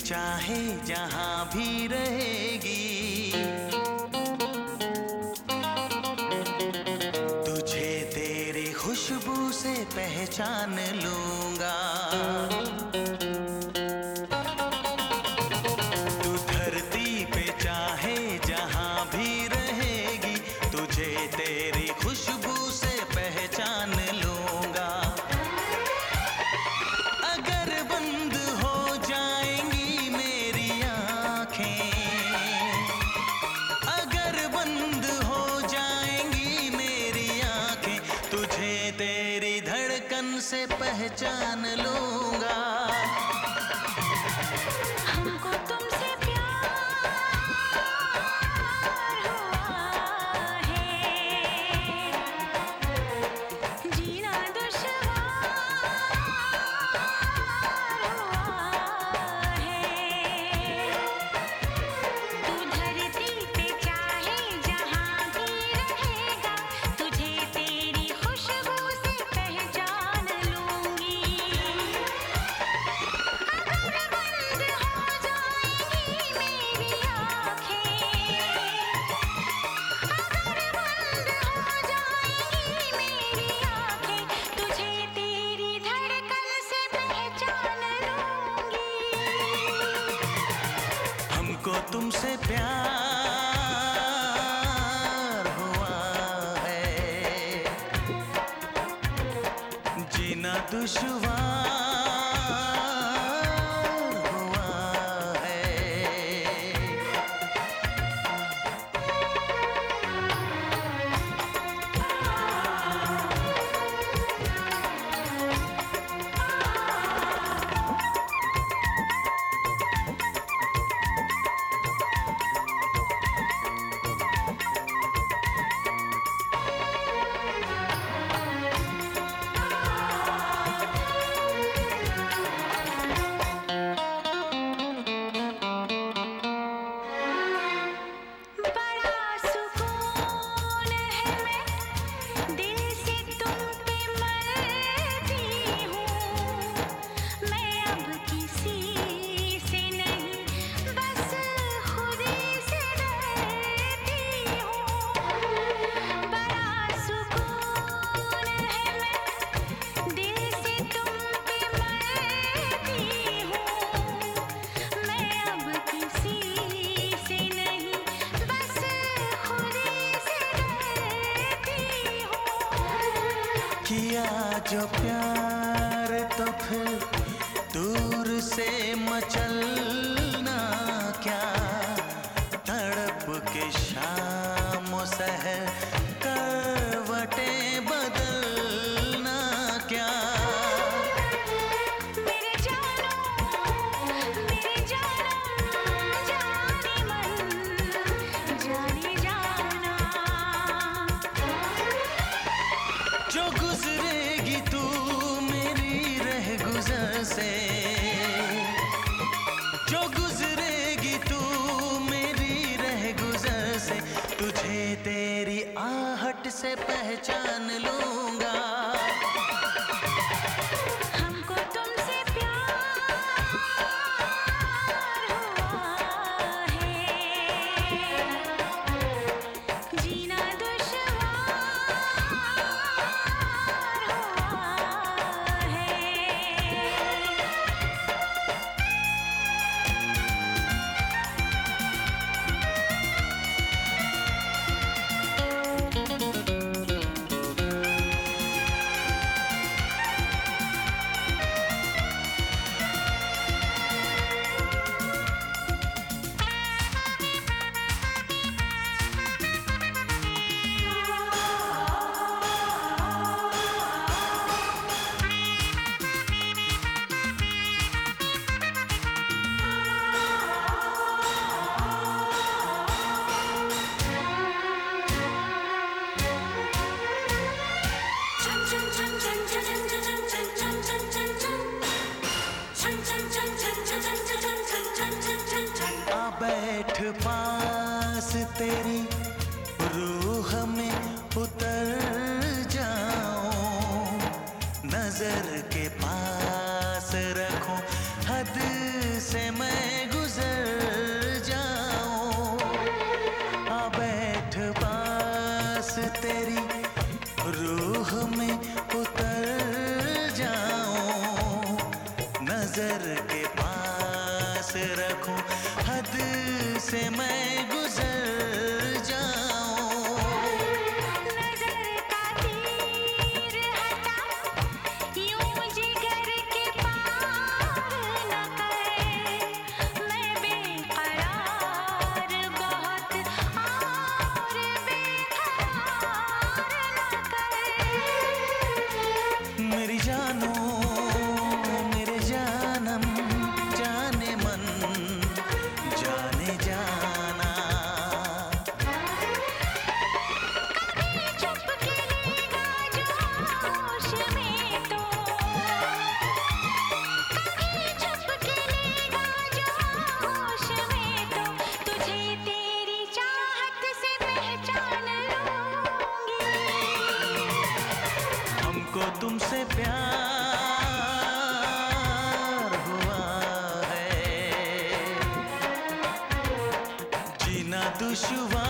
चाहे जहां भी रहेगी, तुझे तेरी खुशबू से पहचान लूंगा। तू धरती पे चाहे जहां भी रहेगी, तुझे तेरी खुशबू से पहचान लूंगा। अगर बंद हो जाएंगी मेरी आँखें, अगर बंद हो जाएंगी मेरी आँखें, तुझे तेरी धड़कन से पहचान लूंगा। हमको तुमसे प्यार हुआ है, जीना दुश्वार हुआ है। तू धरती पे चाहे जहां भी रहेगा, तुझे तेरी खुशबू से पहचान लूंगी। अगर बंद हो जाएंगी मेरी आँखें, अगर बंद हो जाएंगी मेरी आँखें, तुझे तेरी धड़कन से पहचान लूंगी। हमको तुमसे प्यार हुआ है, जीना दुश्वार हुआ है। बड़ा सुकून है, मैं दिल से तुम पे मरती हूँ। मैं अब किसी से नहीं, बस खुद से डरती हूँ। बड़ा सुकून है, मैं दिल से तुम पे मरती हूँ। मैं अब किसी से नहीं, बस खुद से डरती हूँ। किया जो प्यार तो फिर दूर से मचलना क्या, तड़प के शाम सहर करवटें बदलना क्या। मेरे जानम जाने मन जाने जाना। जो गुजरेगी तू मेरी रह गुजर से, जो गुजरेगी तू मेरी रह गुजर से, तुझे तेरी आहट से पहचान लूंगा। हमको तुमसे प्यार हुआ है, जीना दुश्वार हुआ है। बैठ पास तेरी रूह में उतर जाऊं, नजर के पास रखूं, हद से मैं नजर के पास रखूं, हद से मैं गुजर जाऊं। नजर का तीर हटा, यूं जिगर के पार न कर। मैं बेकरार बहुत और बेकरार न कर। मेरी जानो मेरे जानम जाने मन जाने जाना। कभी चुप के लेगा जो होश में तो, कभी चुप के लेगा जो होश में तो, तुझे तेरी चाहत से पहचान लूंगी। हमको तुमसे प्यार हुआ है, जीना दुश्वार